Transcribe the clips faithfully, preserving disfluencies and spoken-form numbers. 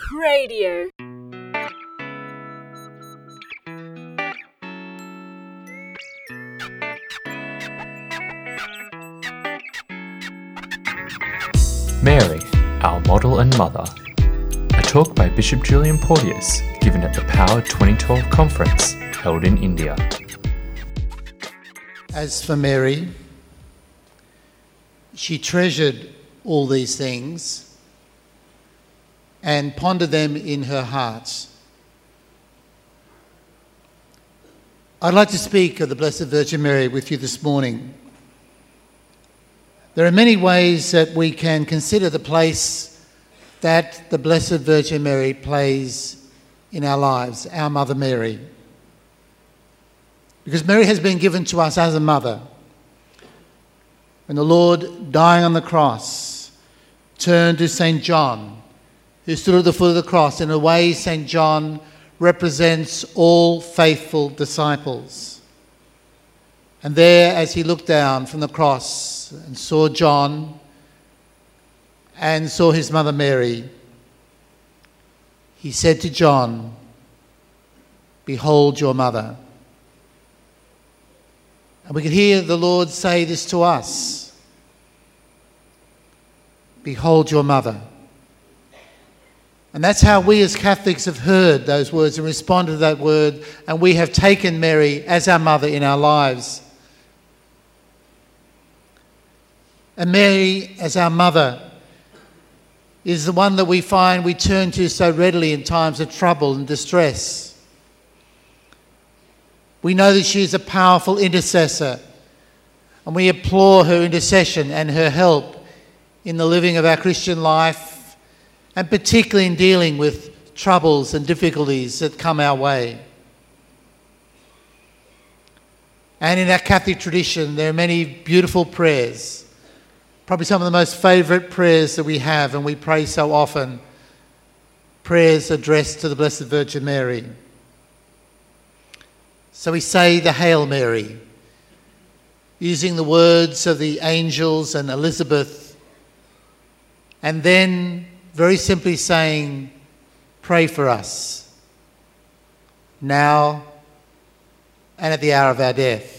Radio. Mary, Our Model and Mother. A talk by Bishop Julian Porteous given at the Power twenty twelve conference held in India. As for Mary, she treasured all these things and pondered them in her heart. I'd like to speak of the Blessed Virgin Mary with you this morning. There are many ways that we can consider the place that the Blessed Virgin Mary plays in our lives, our Mother Mary. Because Mary has been given to us as a mother. When the Lord, dying on the cross, turned to Saint John, who stood at the foot of the cross. In a way, Saint John represents all faithful disciples. And there, as he looked down from the cross and saw John and saw his mother Mary, he said to John, "Behold your mother." And we can hear the Lord say this to us. Behold your mother. And that's how we as Catholics have heard those words and responded to that word, and we have taken Mary as our mother in our lives. And Mary, as our mother, is the one that we find we turn to so readily in times of trouble and distress. We know that she is a powerful intercessor, and we implore her intercession and her help in the living of our Christian life, and particularly in dealing with troubles and difficulties that come our way. And in our Catholic tradition, there are many beautiful prayers. Probably some of the most favourite prayers that we have and we pray so often, prayers addressed to the Blessed Virgin Mary. So we say the Hail Mary, using the words of the angels and Elizabeth, and then very simply saying, pray for us, now and at the hour of our death.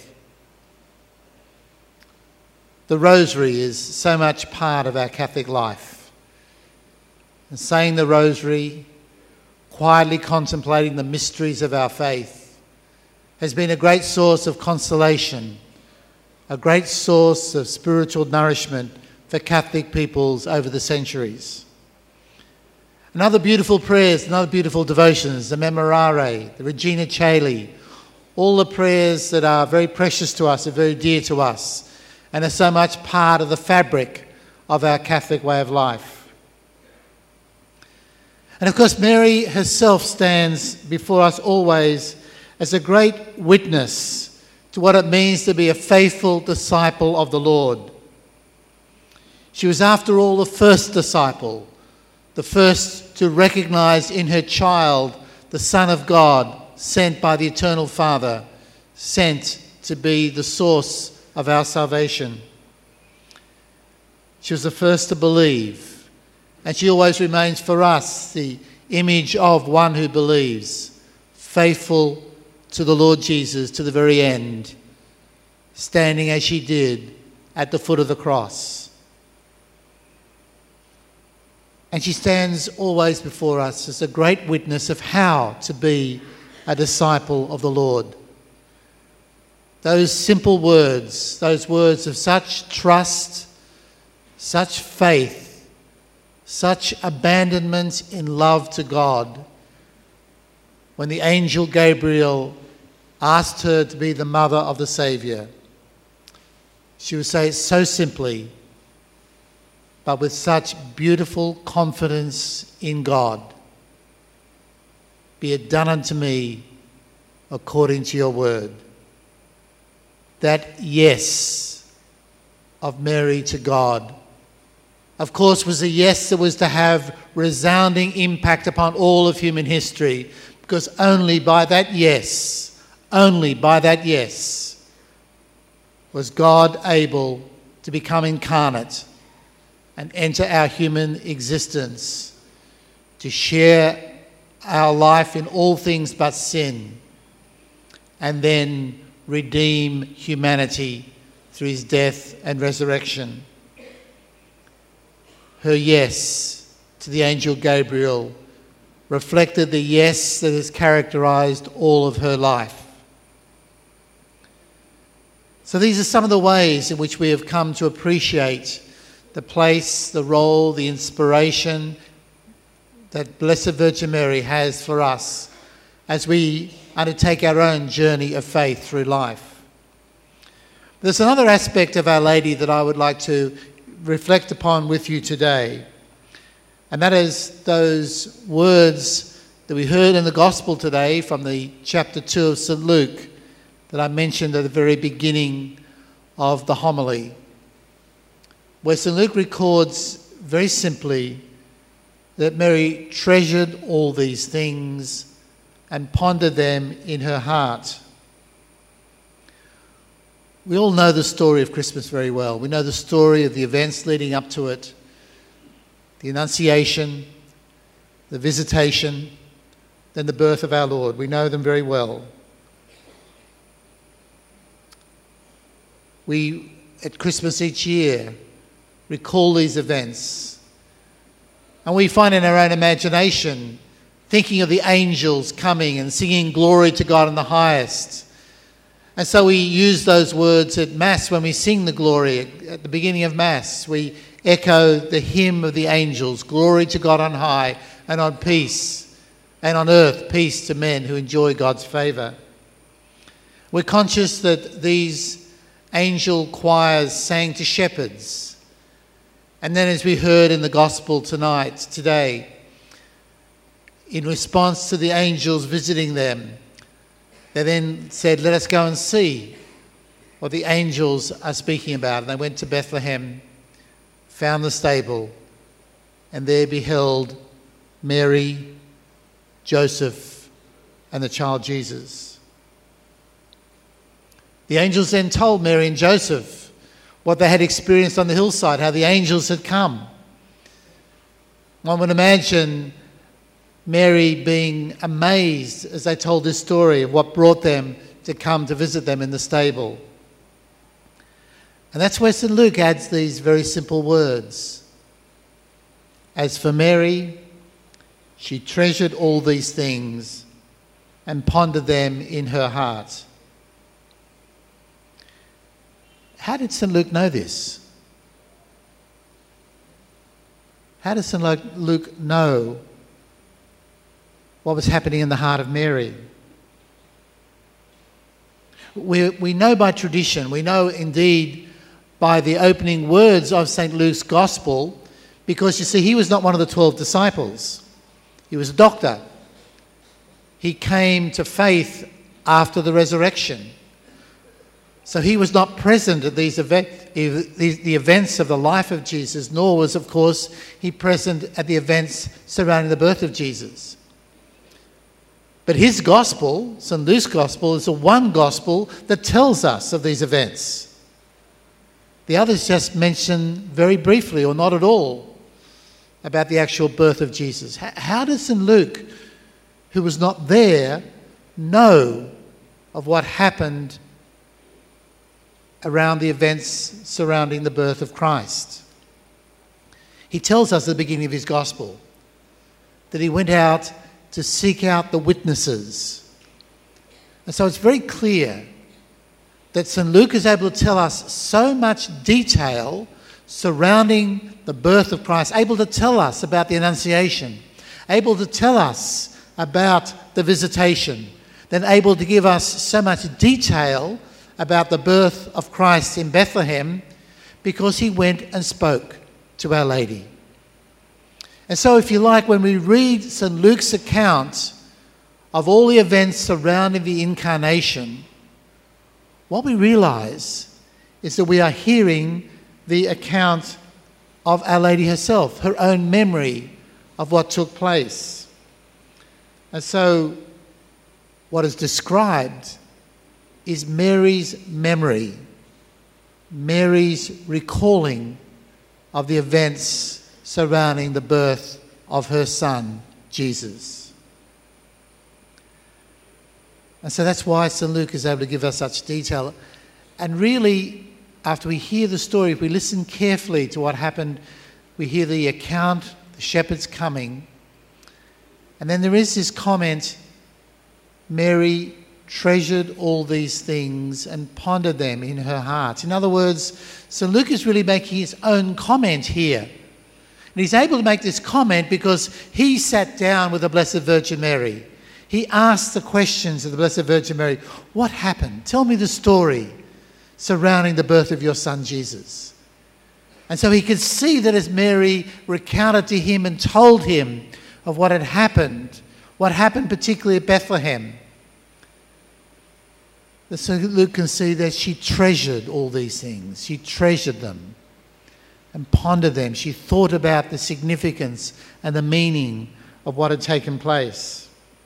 The Rosary is so much part of our Catholic life. And saying the Rosary, quietly contemplating the mysteries of our faith, has been a great source of consolation, a great source of spiritual nourishment for Catholic peoples over the centuries. And other beautiful prayers and other beautiful devotions, the Memorare, the Regina Caeli, all the prayers that are very precious to us, are very dear to us, and are so much part of the fabric of our Catholic way of life. And of course, Mary herself stands before us always as a great witness to what it means to be a faithful disciple of the Lord. She was, after all, the first disciple, the first to recognise in her child the Son of God, sent by the Eternal Father, sent to be the source of our salvation. She was the first to believe, and she always remains for us the image of one who believes, faithful to the Lord Jesus to the very end, standing as she did at the foot of the cross. And she stands always before us as a great witness of how to be a disciple of the Lord. Those simple words, those words of such trust, such faith, such abandonment in love to God, when the angel Gabriel asked her to be the mother of the Saviour, she would say it so simply, but with such beautiful confidence in God. Be it done unto me according to your word. That yes of Mary to God, of course, was a yes that was to have resounding impact upon all of human history, because only by that yes, only by that yes, was God able to become incarnate and enter our human existence to share our life in all things but sin, and then redeem humanity through his death and resurrection. Her yes to the angel Gabriel reflected the yes that has characterised all of her life. So these are some of the ways in which we have come to appreciate the place, the role, the inspiration that Blessed Virgin Mary has for us as we undertake our own journey of faith through life. There's another aspect of Our Lady that I would like to reflect upon with you today, and that is those words that we heard in the Gospel today from the chapter two of Saint Luke that I mentioned at the very beginning of the homily, where Saint Luke records very simply that Mary treasured all these things and pondered them in her heart. We all know the story of Christmas very well. We know the story of the events leading up to it, the Annunciation, the Visitation, then the birth of our Lord. We know them very well. We, at Christmas each year, recall these events, and we find in our own imagination thinking of the angels coming and singing glory to God in the highest. And so we use those words at Mass when we sing the glory. At the beginning of Mass, we echo the hymn of the angels, glory to God on high, and on peace, and on earth peace to men who enjoy God's favour. We're conscious that these angel choirs sang to shepherds. And then, as we heard in the Gospel tonight, today, in response to the angels visiting them, they then said, let us go and see what the angels are speaking about. And they went to Bethlehem, found the stable, and there beheld Mary, Joseph, and the child Jesus. The angels then told Mary and Joseph what they had experienced on the hillside, how the angels had come. One would imagine Mary being amazed as they told this story of what brought them to come to visit them in the stable. And that's where Saint Luke adds these very simple words. As for Mary, she treasured all these things and pondered them in her heart. How did Saint Luke know this? How did Saint Luke know what was happening in the heart of Mary? We, we know by tradition, we know indeed by the opening words of Saint Luke's Gospel, because you see, he was not one of the twelve disciples. He was a doctor. He came to faith after the resurrection. So he was not present at these event, the events of the life of Jesus, nor was, of course, he present at the events surrounding the birth of Jesus. But his gospel, Saint Luke's Gospel, is the one gospel that tells us of these events. The others just mention very briefly or not at all about the actual birth of Jesus. How does Saint Luke, who was not there, know of what happened around the events surrounding the birth of Christ? He tells us at the beginning of his gospel that he went out to seek out the witnesses. And so it's very clear that Saint Luke is able to tell us so much detail surrounding the birth of Christ, able to tell us about the Annunciation, able to tell us about the Visitation, then able to give us so much detail about the birth of Christ in Bethlehem, because he went and spoke to Our Lady. And so, if you like, when we read Saint Luke's account of all the events surrounding the Incarnation, what we realise is that we are hearing the account of Our Lady herself, her own memory of what took place. And so, what is described is Mary's memory, Mary's recalling of the events surrounding the birth of her son, Jesus. And so that's why Saint Luke is able to give us such detail. And really, after we hear the story, if we listen carefully to what happened, we hear the account, the shepherds coming, and then there is this comment, Mary treasured all these things and pondered them in her heart. In other words, Saint Luke is really making his own comment here. And he's able to make this comment because he sat down with the Blessed Virgin Mary. He asked the questions of the Blessed Virgin Mary. What happened? Tell me the story surrounding the birth of your son Jesus. And so he could see that as Mary recounted to him and told him of what had happened, what happened particularly at Bethlehem, that Saint Luke can see that she treasured all these things. She treasured them and pondered them. She thought about the significance and the meaning of what had taken place.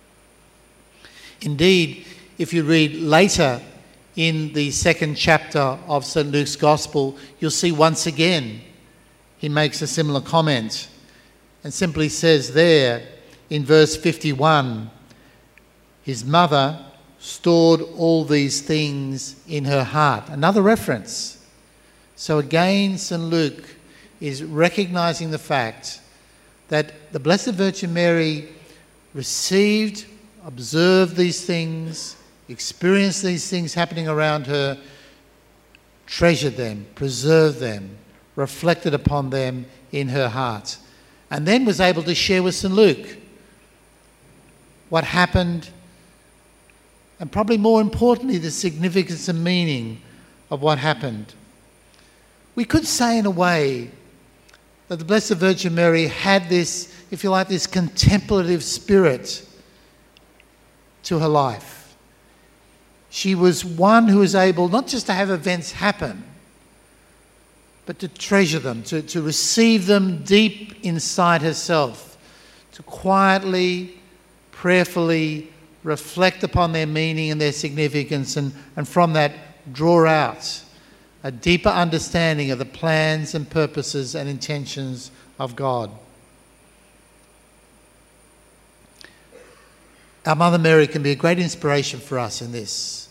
Indeed, if you read later in the second chapter of Saint Luke's Gospel, you'll see once again he makes a similar comment and simply says there in verse fifty-one, his mother stored all these things in her heart. Another reference. So again, Saint Luke is recognizing the fact that the Blessed Virgin Mary received, observed these things, experienced these things happening around her, treasured them, preserved them, reflected upon them in her heart, and then was able to share with Saint Luke what happened, and probably more importantly, the significance and meaning of what happened. We could say in a way that the Blessed Virgin Mary had this, if you like, this contemplative spirit to her life. She was one who was able not just to have events happen, but to treasure them, to, to receive them deep inside herself, to quietly, prayerfully reflect upon their meaning and their significance, and, and from that draw out a deeper understanding of the plans and purposes and intentions of God. Our Mother Mary can be a great inspiration for us in this.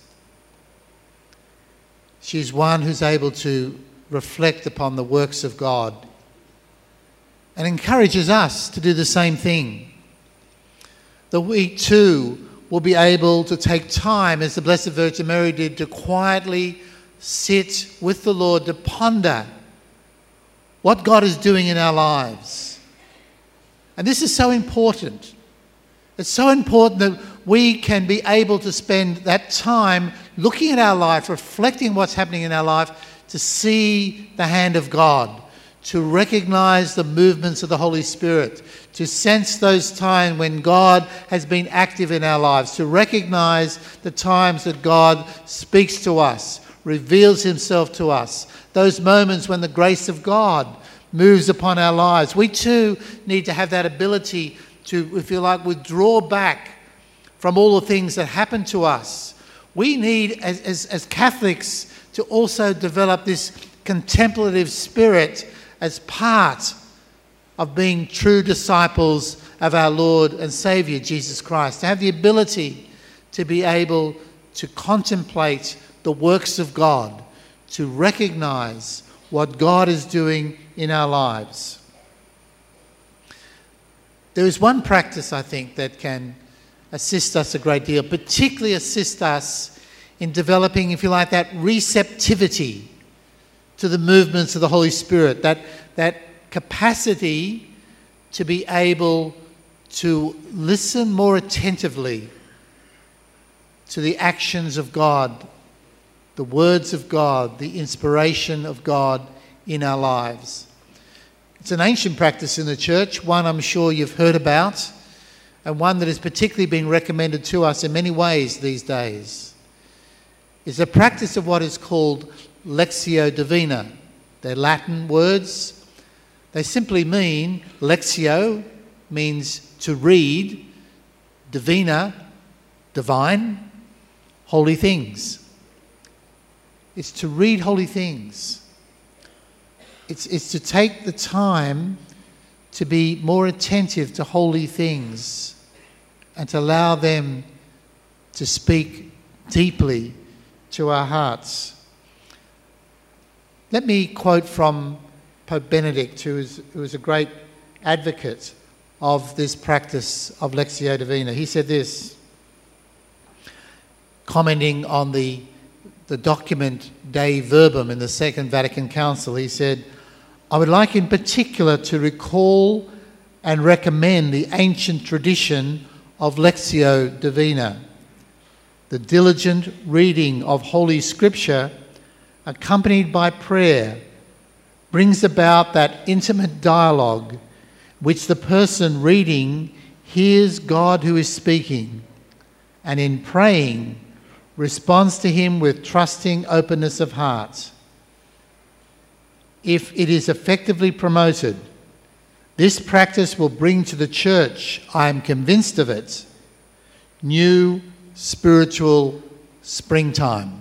She's one who's able to reflect upon the works of God and encourages us to do the same thing. That we too will be able to take time, as the Blessed Virgin Mary did, to quietly sit with the Lord, to ponder what God is doing in our lives. And this is so important. It's so important that we can be able to spend that time looking at our life, reflecting what's happening in our life, to see the hand of God, to recognize the movements of the Holy Spirit, to sense those times when God has been active in our lives, to recognize the times that God speaks to us, reveals himself to us, those moments when the grace of God moves upon our lives. We too need to have that ability to, if you like, withdraw back from all the things that happen to us. We need, as, as, as Catholics, to also develop this contemplative spirit as part of being true disciples of our Lord and Saviour, Jesus Christ. To have the ability to be able to contemplate the works of God, to recognise what God is doing in our lives. There is one practice, I think, that can assist us a great deal, particularly assist us in developing, if you like, that receptivity to the movements of the Holy Spirit, that, that capacity to be able to listen more attentively to the actions of God, the words of God, the inspiration of God in our lives. It's an ancient practice in the church, one I'm sure you've heard about, and one that is particularly being recommended to us in many ways these days. It's a practice of what is called Lectio Divina. They're Latin words. They simply mean, Lectio means to read, Divina, divine, holy things. It's to read holy things. It's, it's to take the time to be more attentive to holy things and to allow them to speak deeply to our hearts. Let me quote from Pope Benedict, who is, who is a great advocate of this practice of Lectio Divina. He said this, commenting on the, the document Dei Verbum in the Second Vatican Council. He said, I would like in particular to recall and recommend the ancient tradition of Lectio Divina, the diligent reading of Holy Scripture accompanied by prayer brings about that intimate dialogue which the person reading hears God who is speaking, and in praying responds to him with trusting openness of heart. If it is effectively promoted, this practice will bring to the Church, I am convinced of it, new spiritual springtime.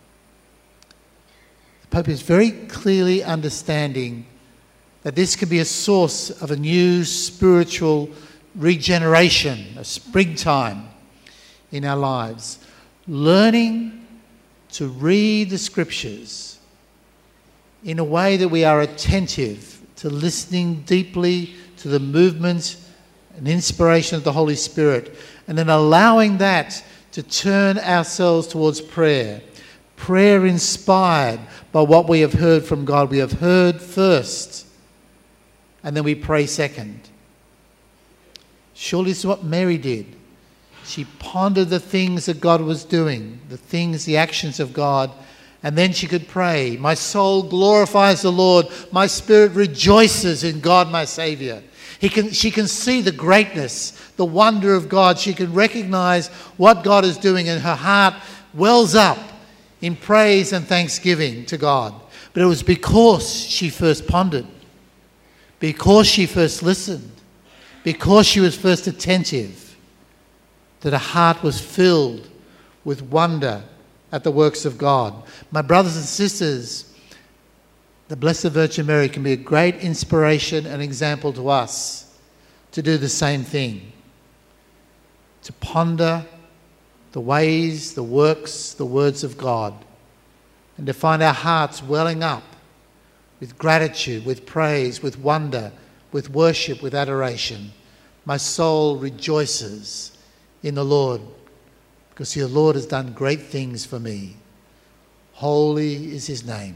The Pope is very clearly understanding that this can be a source of a new spiritual regeneration, a springtime in our lives. Learning to read the Scriptures in a way that we are attentive to listening deeply to the movement and inspiration of the Holy Spirit, and then allowing that to turn ourselves towards prayer. Prayer inspired by what we have heard from God. We have heard first, and then we pray second. Surely this is what Mary did. She pondered the things that God was doing, the things, the actions of God, and then she could pray. My soul glorifies the Lord. My spirit rejoices in God my Saviour. He can, she can see the greatness, the wonder of God. She can recognize what God is doing, and her heart wells up in praise and thanksgiving to God. But it was because she first pondered, because she first listened, because she was first attentive, that her heart was filled with wonder at the works of God. My brothers and sisters, the Blessed Virgin Mary can be a great inspiration and example to us to do the same thing. To ponder the ways, the works, the words of God, and to find our hearts welling up with gratitude, with praise, with wonder, with worship, with adoration. My soul rejoices in the Lord, because the Lord has done great things for me. Holy is his name.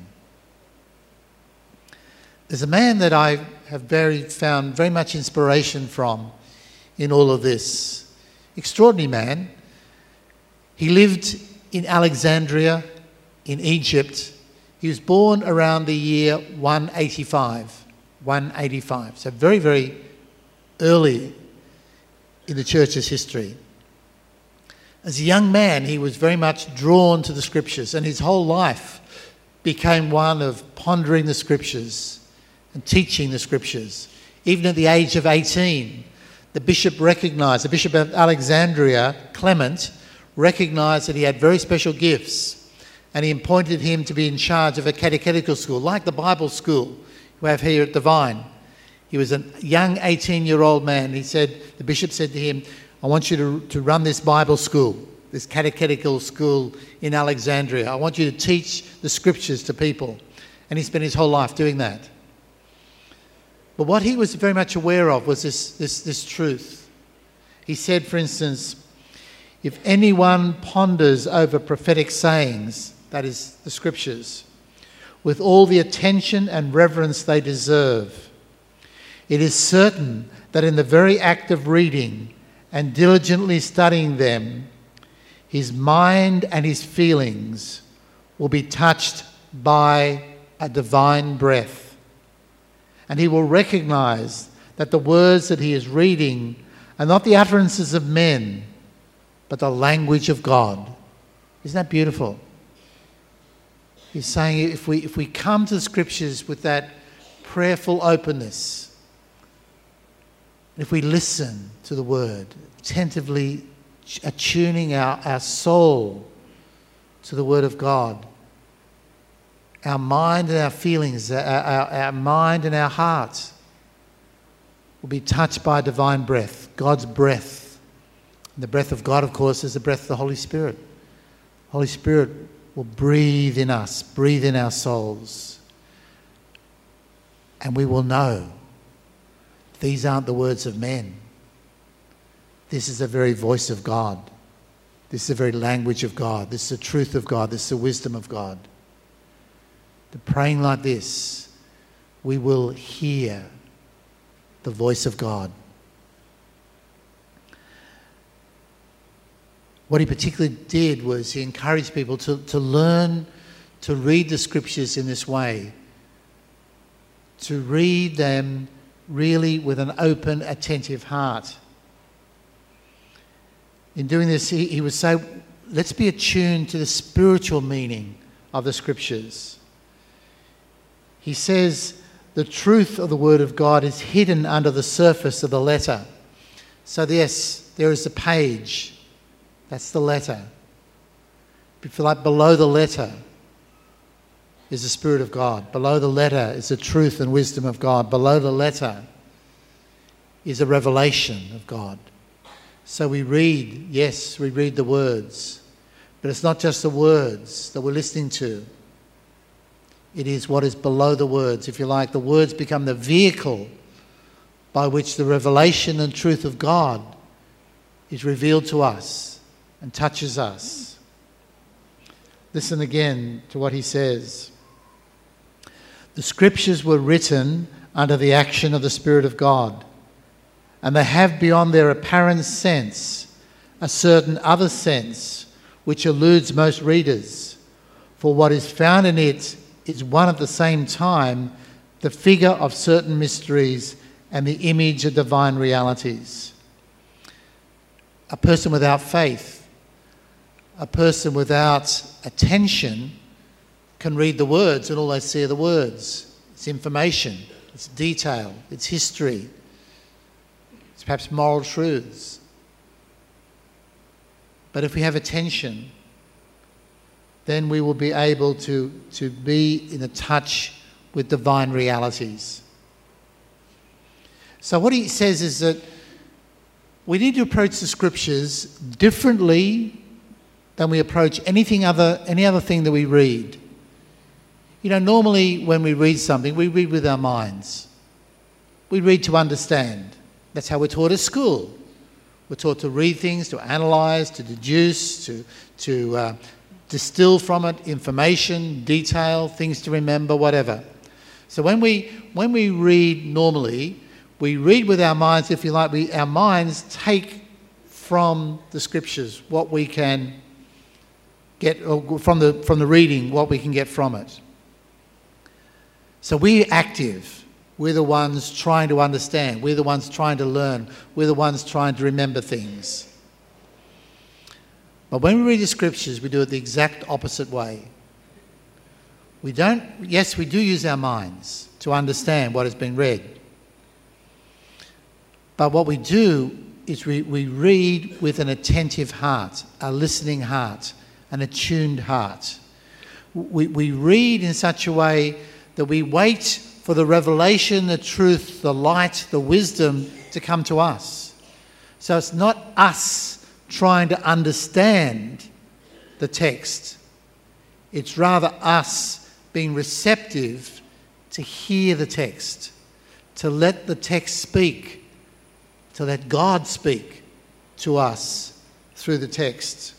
There's a man that I have very found very much inspiration from in all of this. Extraordinary man. He lived in Alexandria in Egypt. He was born around the year one eighty-five. one eighty-five. So very, very early in the church's history. As a young man, he was very much drawn to the Scriptures, and his whole life became one of pondering the Scriptures and teaching the Scriptures. Even at the age of eighteen, the bishop recognised, the Bishop of Alexandria, Clement, recognised that he had very special gifts, and he appointed him to be in charge of a catechetical school, like the Bible school we have here at Divine. He was a young eighteen-year-old man. He said, the bishop said to him, I want you to, to run this Bible school, this catechetical school in Alexandria. I want you to teach the Scriptures to people. And he spent his whole life doing that. But what he was very much aware of was this, this, this truth. He said, for instance, if anyone ponders over prophetic sayings, that is the Scriptures, with all the attention and reverence they deserve, it is certain that in the very act of reading and diligently studying them, his mind and his feelings will be touched by a divine breath. And he will recognise that the words that he is reading are not the utterances of men, but the language of God. Isn't that beautiful? He's saying if we, if we come to the Scriptures with that prayerful openness, if we listen to the Word, attentively attuning our, our soul to the Word of God, our mind and our feelings, our, our, our mind and our hearts will be touched by divine breath, God's breath. And the breath of God, of course, is the breath of the Holy Spirit. Holy Spirit will breathe in us, breathe in our souls. And we will know these aren't the words of men. This is the very voice of God. This is the very language of God. This is the truth of God. This is the wisdom of God. The praying like this, we will hear the voice of God. What he particularly did was he encouraged people to, to learn to read the scriptures in this way, to read them really with an open, attentive heart. In doing this, he, he would say, let's be attuned to the spiritual meaning of the scriptures. He says, the truth of the word of God is hidden under the surface of the letter. So yes, there is a page. That's the letter. If you like, below the letter is the Spirit of God. Below the letter is the truth and wisdom of God. Below the letter is a revelation of God. So we read, yes, we read the words, but it's not just the words that we're listening to. It is what is below the words. If you like, the words become the vehicle by which the revelation and truth of God is revealed to us and touches us. Listen again to what he says. The scriptures were written under the action of the Spirit of God, and they have beyond their apparent sense a certain other sense which eludes most readers, for what is found in it is one at the same time the figure of certain mysteries and the image of divine realities. A person without faith, a person without attention can read the words and all they see are the words. It's information, it's detail, it's history, it's perhaps moral truths. But if we have attention, then we will be able to, to be in a touch with divine realities. So what he says is that we need to approach the scriptures differently than we approach anything other, any other thing that we read. You know, normally when we read something, we read with our minds. We read to understand. That's how we're taught at school. We're taught to read things, to analyse, to deduce, to, to uh, distill from it information, detail, things to remember, whatever. So when we, when we read normally, we read with our minds, if you like. We, our minds take from the scriptures what we can get, or from the, from the reading, what we can get from it. So we're active. We're the ones trying to understand. We're the ones trying to learn. We're the ones trying to remember things. But when we read the scriptures, we do it the exact opposite way. We don't, yes, we do use our minds to understand what has been read. But what we do is we, we read with an attentive heart, a listening heart, an attuned heart. We, we read in such a way that we wait for the revelation, the truth, the light, the wisdom to come to us. So it's not us trying to understand the text. It's rather us being receptive to hear the text, to let the text speak, to let God speak to us through the text.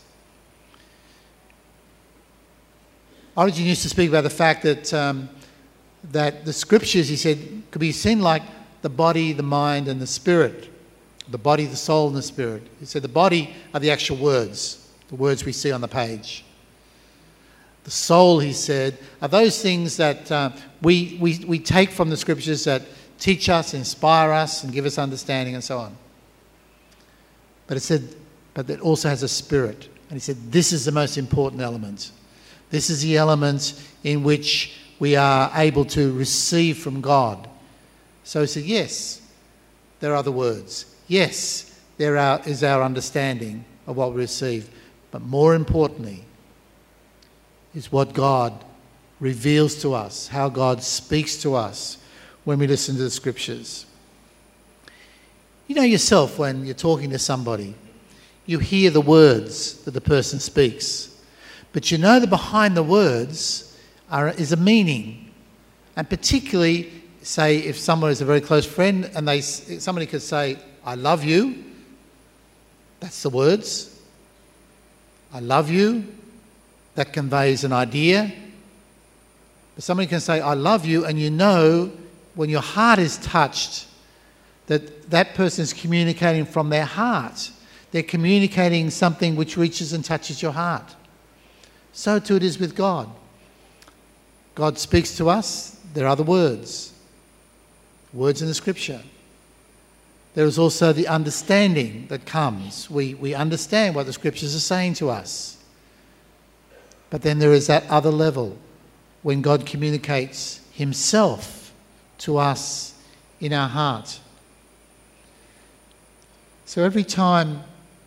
Origen used to speak about the fact that um, that the scriptures, he said, could be seen like the body, the mind and the spirit. The body, the soul and the spirit. He said the body are the actual words, the words we see on the page. The soul, he said, are those things that uh, we, we, we take from the scriptures that teach us, inspire us and give us understanding and so on. But it said, but it also has a spirit. And he said, this is the most important element. This is the element in which we are able to receive from God. So he said, yes, there are the words. Yes, there are, is our understanding of what we receive. But more importantly is what God reveals to us, how God speaks to us when we listen to the scriptures. You know yourself when you're talking to somebody, you hear the words that the person speaks, but you know that behind the words are, is a meaning. And particularly, say, if someone is a very close friend and they somebody could say, I love you, that's the words. I love you, that conveys an idea. But somebody can say, I love you, and you know when your heart is touched that that person is communicating from their heart. They're communicating something which reaches and touches your heart. So too it is with God. God speaks to us. There are the words. Words in the Scripture. There is also the understanding that comes. We, we understand what the Scriptures are saying to us. But then there is that other level when God communicates himself to us in our heart. So every time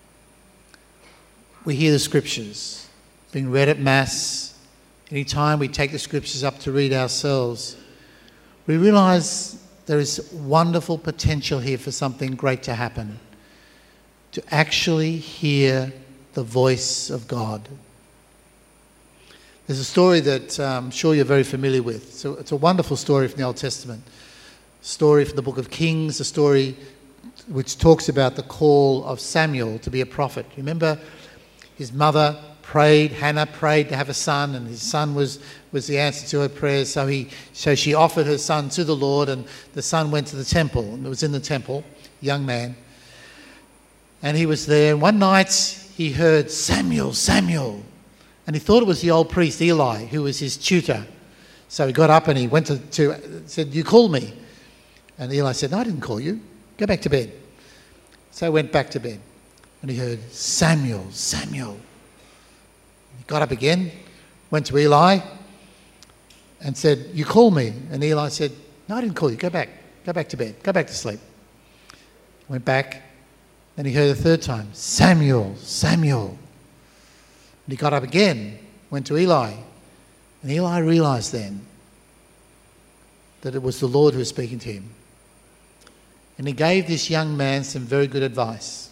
we hear the Scriptures being read at Mass, any time we take the Scriptures up to read ourselves, we realise there is wonderful potential here for something great to happen, to actually hear the voice of God. There's a story that um, I'm sure you're very familiar with. So it's a wonderful story from the Old Testament. A story from the book of Kings, a story which talks about the call of Samuel to be a prophet. You remember his mother prayed, Hannah prayed to have a son, and his son was, was the answer to her prayers. So he, so she offered her son to the Lord, and the son went to the temple, and it was in the temple, young man. And he was there, and one night he heard, Samuel, Samuel. And he thought it was the old priest Eli, who was his tutor. So he got up and he went to, to said, you called me. And Eli said, no, I didn't call you. Go back to bed. So he went back to bed. And he heard, Samuel, Samuel. He got up again, went to Eli and said, you called me. And Eli said, no, I didn't call you. Go back. Go back to bed. Go back to sleep. Went back. Then he heard a third time, Samuel, Samuel. And he got up again, went to Eli. And Eli realised then that it was the Lord who was speaking to him. And he gave this young man some very good advice.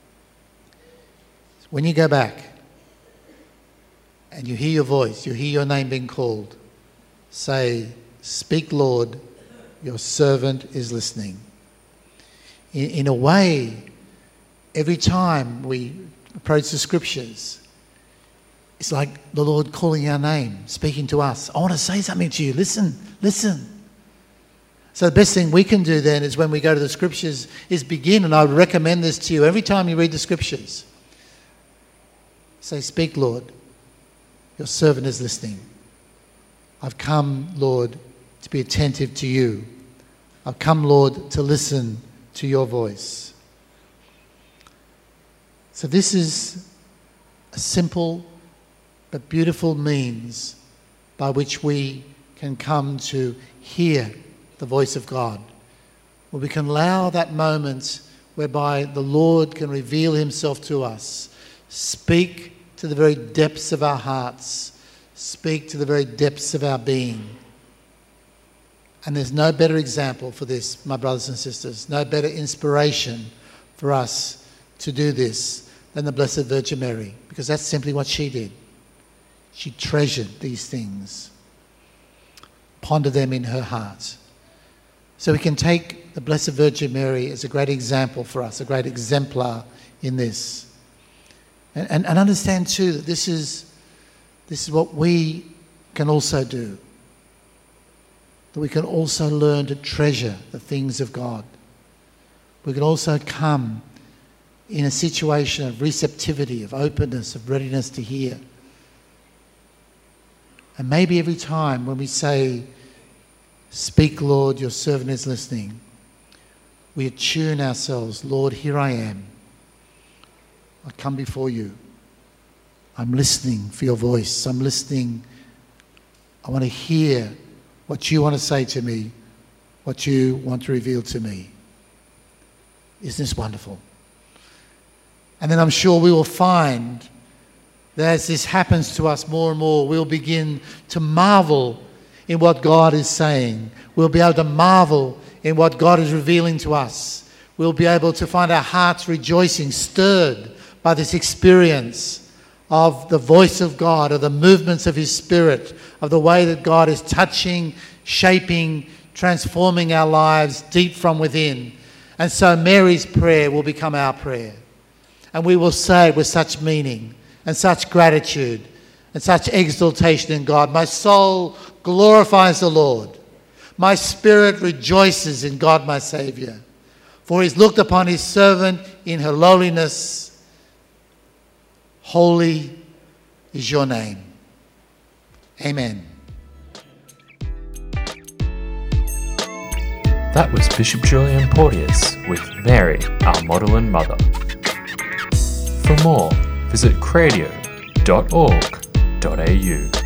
When you go back and you hear your voice, you hear your name being called, say, speak, Lord, your servant is listening. In, in a way, every time we approach the Scriptures, it's like the Lord calling our name, speaking to us. I want to say something to you. Listen, listen. So the best thing we can do then is when we go to the Scriptures is begin, and I would recommend this to you every time you read the Scriptures. Say, speak, Lord, your servant is listening. I've come, Lord, to be attentive to you. I've come, Lord, to listen to your voice. So this is a simple but beautiful means by which we can come to hear the voice of God, where we can allow that moment whereby the Lord can reveal himself to us, speak to the very depths of our hearts, speak to the very depths of our being. And there's no better example for this, my brothers and sisters, no better inspiration for us to do this than the Blessed Virgin Mary, because that's simply what she did. She treasured these things, pondered them in her heart. So we can take the Blessed Virgin Mary as a great example for us, a great exemplar in this. And, and, and understand too that this is, this is what we can also do. That we can also learn to treasure the things of God. We can also come in a situation of receptivity, of openness, of readiness to hear. And maybe every time when we say, speak, Lord, your servant is listening, we attune ourselves, Lord, here I am. I come before you. I'm listening for your voice. I'm listening. I want to hear what you want to say to me, what you want to reveal to me. Isn't this wonderful? And then I'm sure we will find that as this happens to us more and more, we'll begin to marvel in what God is saying. We'll be able to marvel in what God is revealing to us. we'll be able to find our hearts rejoicing, stirred by this experience of the voice of God, of the movements of His Spirit, of the way that God is touching, shaping, transforming our lives deep from within. And so Mary's prayer will become our prayer. And we will say it with such meaning and such gratitude and such exaltation in God. My soul glorifies the Lord. My spirit rejoices in God my Saviour. For He's looked upon His servant in her lowliness. Holy is your name. Amen. That was Bishop Julian Porteous with Mary, our model and mother. For more, visit cradio dot org dot a u.